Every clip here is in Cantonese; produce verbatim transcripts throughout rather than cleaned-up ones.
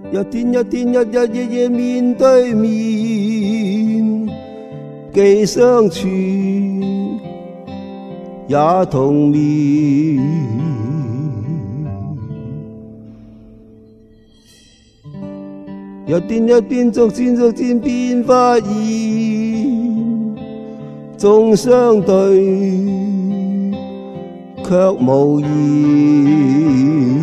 一天一天，日日夜夜面對面，既相處也同眠。一天一天，逐漸逐漸變發現，縱相對卻無言。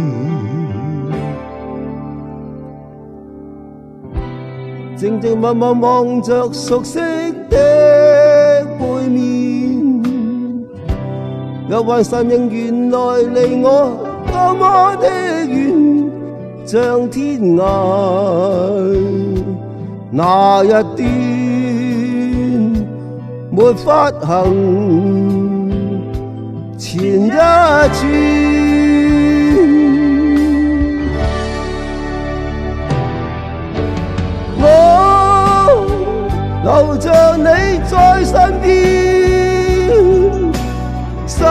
靜靜默默望着熟悉的背面，有幻神形原來離我多麼的遠，像天涯那一端沒法行前一轉。留着你在身邊，心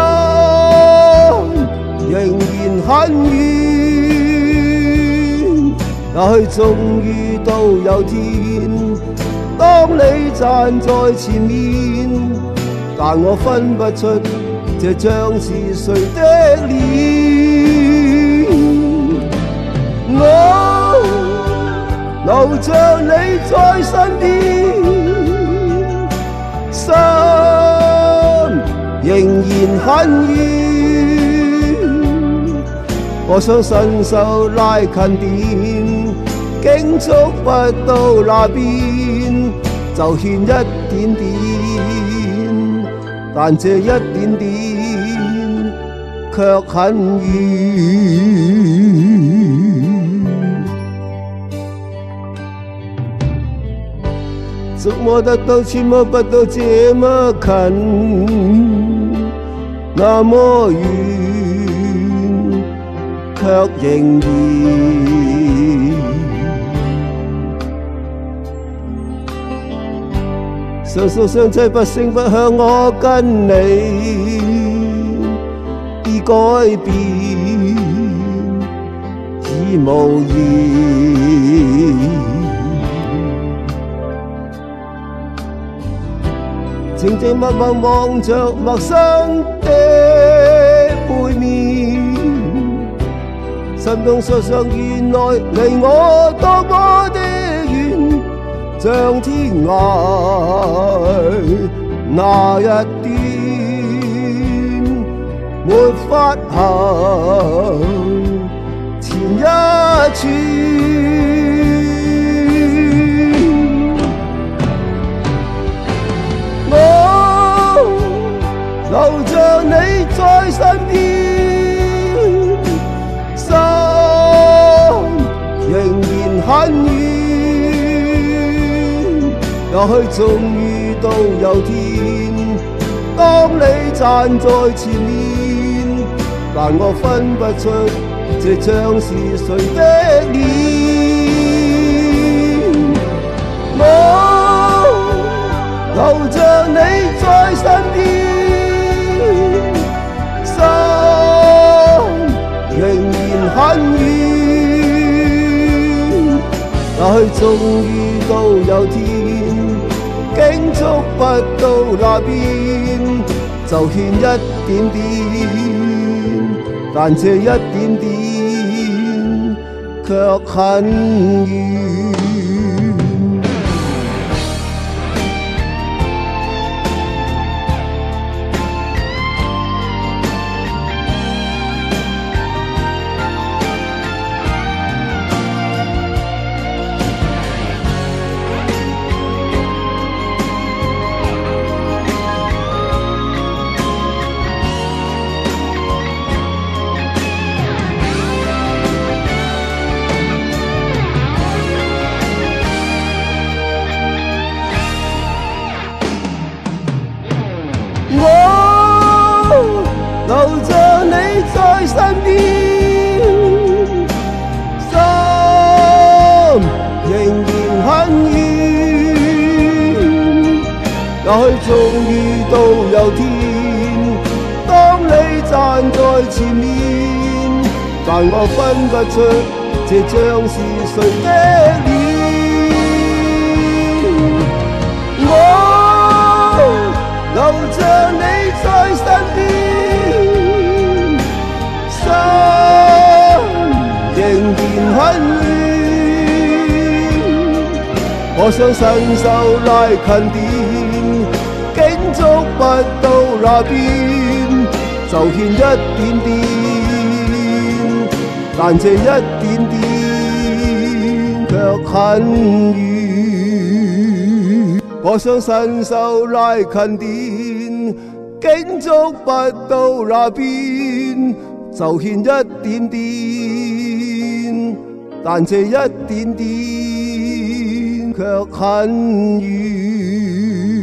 仍然很遠，也許終於都有天，當你站在前面，但我分不出這將是誰的臉。我留着你在身邊，心仍然很遠，我想伸手拉近點，竟觸不到那邊，就欠一點點，但這一點點卻很遠。觸摸得到，觸摸不到這麼近，那麼遠，卻仍然相訴相棲，不聲不響，我跟你已改變，已無言。靜靜默默望着陌生的背面，心中想想原來離我多麼的遠，像天涯那一端沒法行前一轉。留着你在身邊，心仍然很遠，也許終於都有天，當你站在前面，但我分不出這將是誰的臉。我留着你在身邊，很遠，也許終於都有天，竟觸不到那邊，就欠一點點，但這一點點卻很遠。留着你在身邊，心仍然很遠，也許終於都有天，當你站在前面，但我分不出這將是誰的臉？我留着你在身邊，心仍然很遠。我想伸手拉近點，竟觸不到那邊，就欠一點點，但這一點點卻很遠。我想伸手拉近點，竟觸不到那邊，就欠一點點，但這一點點卻很遠。